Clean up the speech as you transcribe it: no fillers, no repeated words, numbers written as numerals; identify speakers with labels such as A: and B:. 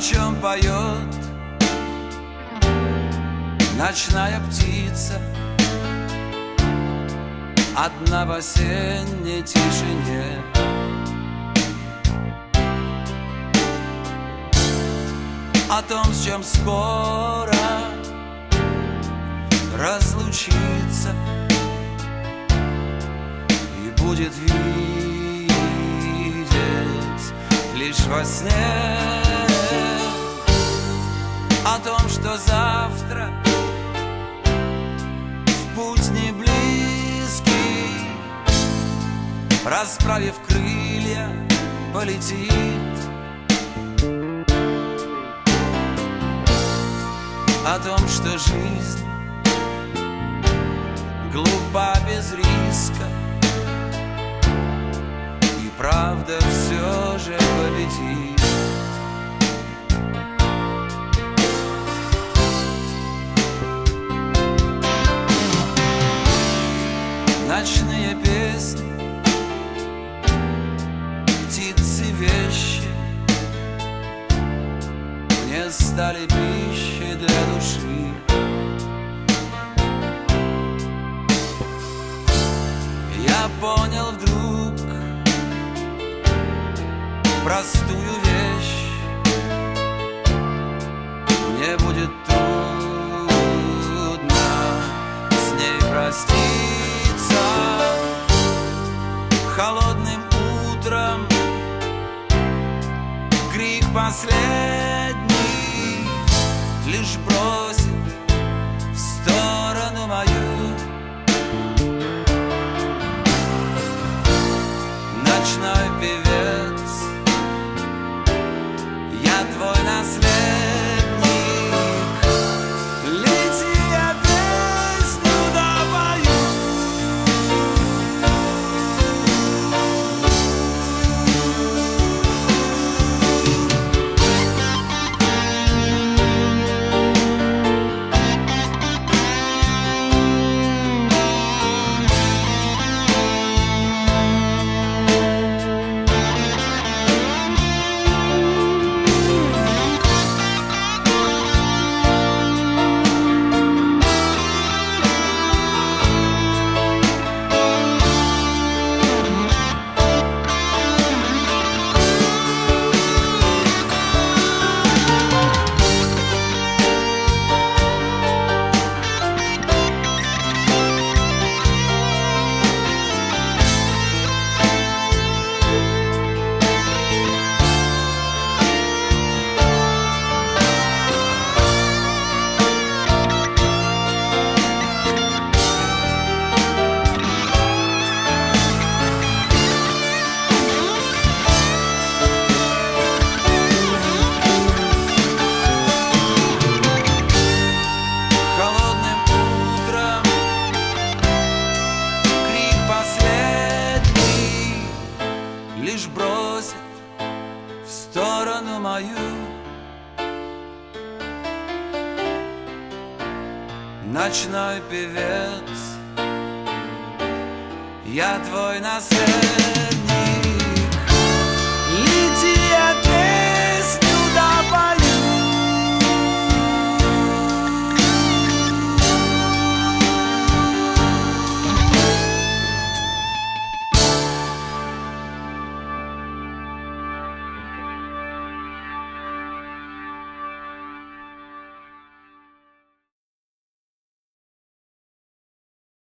A: чем поет ночная птица одна в осенней тишине. О том, с чем скоро разлучиться и будет видеть лишь во сне. О том, что завтра в путь не близкий, расправив крылья, полетит. О том, что жизнь глупа без риска, и правда все же победит. Ночные песни, птицы, вещи мне стали пищей для души. Я понял вдруг простую вещь: мне будет трудно с ней проститься. Холодным утром крик последний лишь бросит в сторону мою. Ночной певец, я твой наследник. Лети, я песню допою. Лишь бросит в сторону мою. Ночной певец, я твой наследник.